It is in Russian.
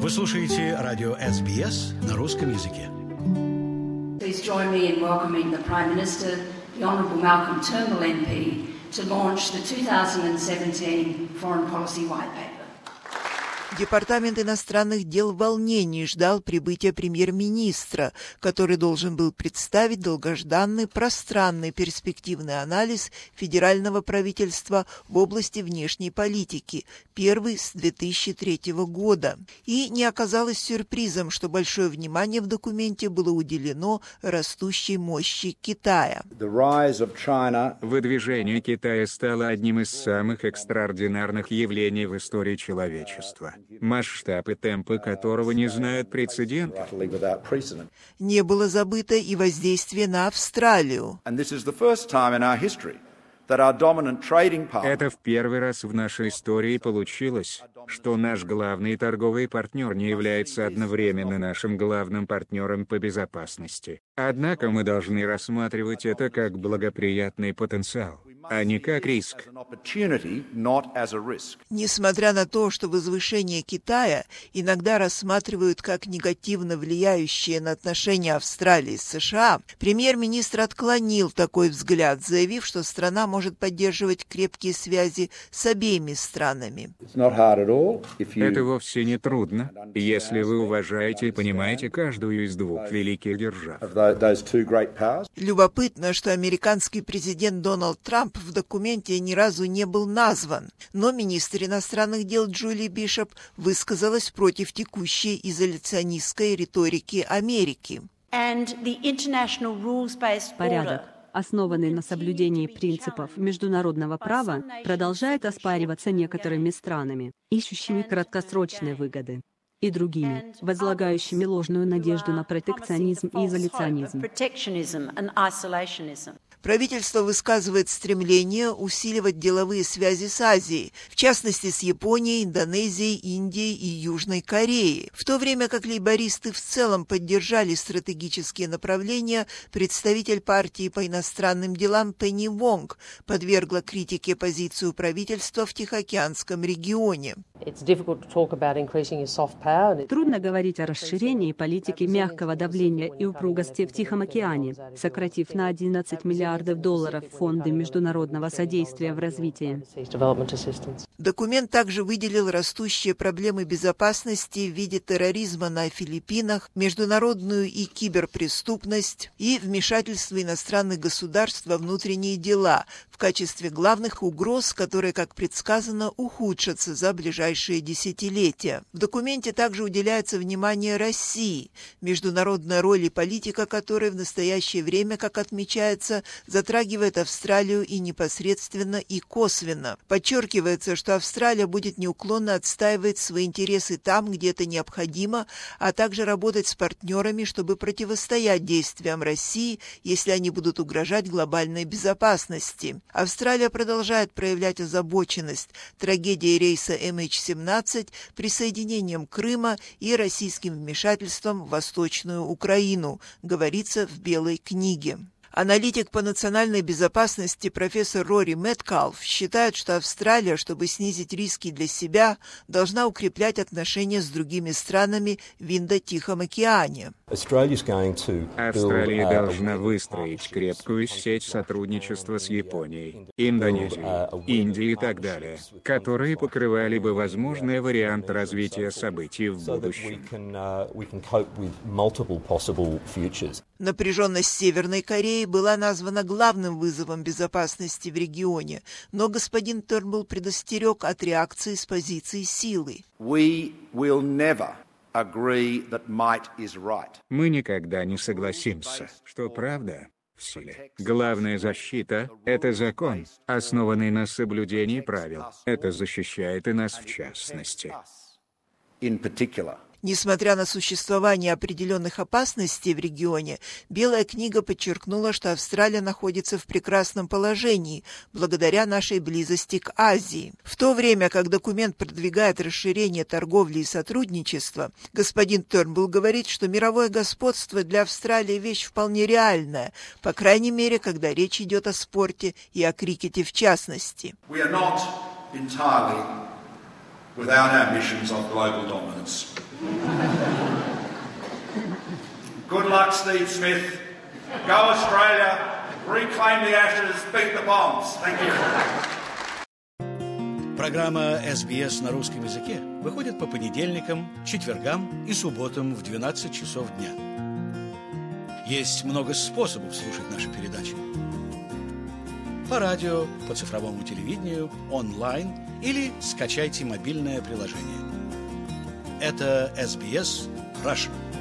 Вы слушаете радио SBS на русском языке. Please join me in welcoming the Prime Minister, the Honourable Malcolm Turnbull MP, to launch the 2017 Foreign Policy White Paper. Департамент иностранных дел в волнении ждал прибытия премьер-министра, который должен был представить долгожданный пространный перспективный анализ федерального правительства в области внешней политики, первый с 2003 года. И не оказалось сюрпризом, что большое внимание в документе было уделено растущей мощи Китая. Выдвижение Китая стало одним из самых экстраординарных явлений в истории человечества, масштаб и темпы которого не знают прецедентов. Не было забыто и воздействие на Австралию. Это в первый раз в нашей истории получилось, что наш главный торговый партнер не является одновременно нашим главным партнером по безопасности. Однако мы должны рассматривать это как благоприятный потенциал, а не как риск. Несмотря на то, что возвышение Китая иногда рассматривают как негативно влияющее на отношения Австралии с США, премьер-министр отклонил такой взгляд, заявив, что страна может поддерживать крепкие связи с обеими странами. Это вовсе не трудно, если вы уважаете и понимаете каждую из двух великих держав. Любопытно, что американский президент Дональд Трамп в документе ни разу не был назван, но министр иностранных дел Джули Бишоп высказалась против текущей изоляционистской риторики Америки. Порядок, основанный на соблюдении принципов международного права, продолжает оспариваться некоторыми странами, ищущими краткосрочные выгоды, и другими, возлагающими ложную надежду на протекционизм и изоляционизм. Правительство высказывает стремление усиливать деловые связи с Азией, в частности с Японией, Индонезией, Индией и Южной Кореей. В то время как лейбористы в целом поддержали стратегические направления, представитель партии по иностранным делам Пенни Вонг подвергла критике позицию правительства в Тихоокеанском регионе. Трудно говорить о расширении политики мягкого давления и упругости в Тихом океане, сократив на $11 миллиардов фонды международного содействия в развитии. Документ также выделил растущие проблемы безопасности в виде терроризма на Филиппинах, международную и киберпреступность и вмешательство иностранных государств во внутренние дела в качестве главных угроз, которые, как предсказано, ухудшатся за ближайшие десятилетия. В документе также уделяется внимание России, международная роль и политика которой в настоящее время, как отмечается, затрагивает Австралию и непосредственно, и косвенно. Подчеркивается, что Австралия будет неуклонно отстаивать свои интересы там, где это необходимо, а также работать с партнерами, чтобы противостоять действиям России, если они будут угрожать глобальной безопасности. Австралия продолжает проявлять озабоченность трагедией рейса MH17, присоединением Крыма и российским вмешательством в Восточную Украину, говорится в Белой книге. Аналитик по национальной безопасности профессор Рори Мэткалф считает, что Австралия, чтобы снизить риски для себя, должна укреплять отношения с другими странами в Индо-Тихом океане. Австралия должна выстроить крепкую сеть сотрудничества с Японией, Индонезией, Индией и так далее, которые покрывали бы возможные варианты развития событий в будущем. Напряженность Северной Кореи была названа главным вызовом безопасности в регионе, но господин Тернбулл предостерег от реакции с позиции силы. Мы никогда не согласимся, что правда в силе. Главная защита – это закон, основанный на соблюдении правил. Это защищает и нас в частности. Несмотря на существование определенных опасностей в регионе, Белая книга подчеркнула, что Австралия находится в прекрасном положении благодаря нашей близости к Азии. В то время как документ продвигает расширение торговли и сотрудничества, господин Тернбулл говорит, что мировое господство для Австралии вещь вполне реальная, по крайней мере, когда речь идет о спорте и о крикете в частности. Good luck, Steve Smith. Go Australia. Reclaim the Ashes. Beat the Bombs. Thank you. Программа SBS на русском языке выходит по понедельникам, четвергам и субботам в 12 часов дня. Есть много способов слушать наши передачи. По радио, по цифровому телевидению, онлайн или скачайте мобильное приложение. Это SBS Russian.